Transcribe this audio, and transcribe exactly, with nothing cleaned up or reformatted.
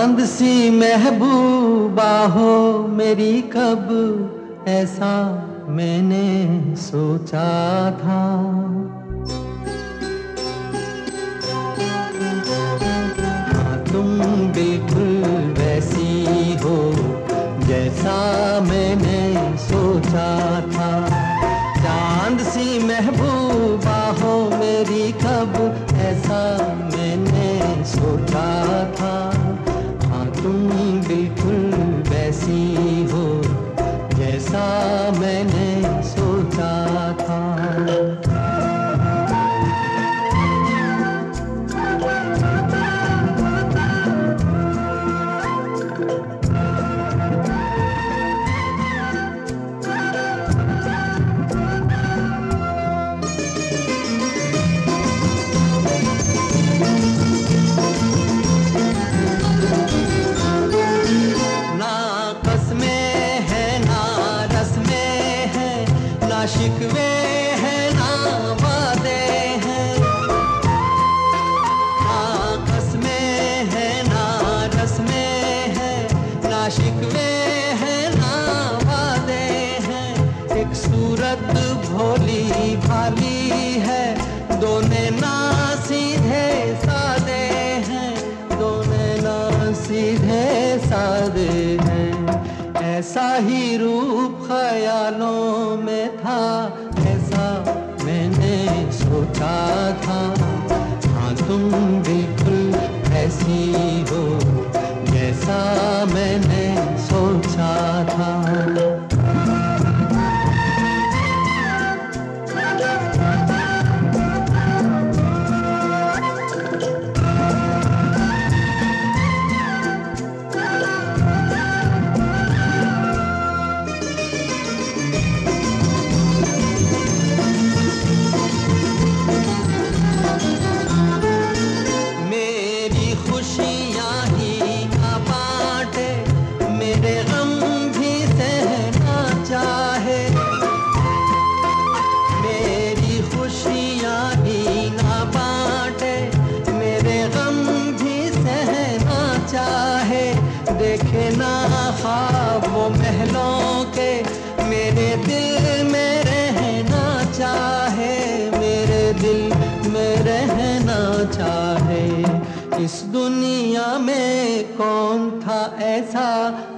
चांद सी महबूबा हो मेरी, कब ऐसा मैंने सोचा था। हाँ तुम बिल्कुल वैसी हो जैसा मैंने सोचा था। चांद सी महबूबा हो मेरी, कब ऐसा मैंने सोचा था। हाँ तुम बिल्कुल वैसी हो जैसा मैंने सोचा था। शिकवे हैं ना वादे हैं, ना कसमें हैं ना रस्में हैं, ना शिकवे हैं ना वादे हैं। एक सूरत भोली भाली है, दोनों ना सीधे सादे हैं, दोनों ना सीधे सादे हैं। ऐसा ही रूप ख्यालों में था, ऐसा मैंने सोचा था। हाँ तुम बिल्कुल ऐसी हो जैसा मैंने सोचा था। देखे ना ख्वाब वो महलों के, मेरे दिल में रहना चाहे, मेरे दिल में रहना चाहे। इस दुनिया में कौन था ऐसा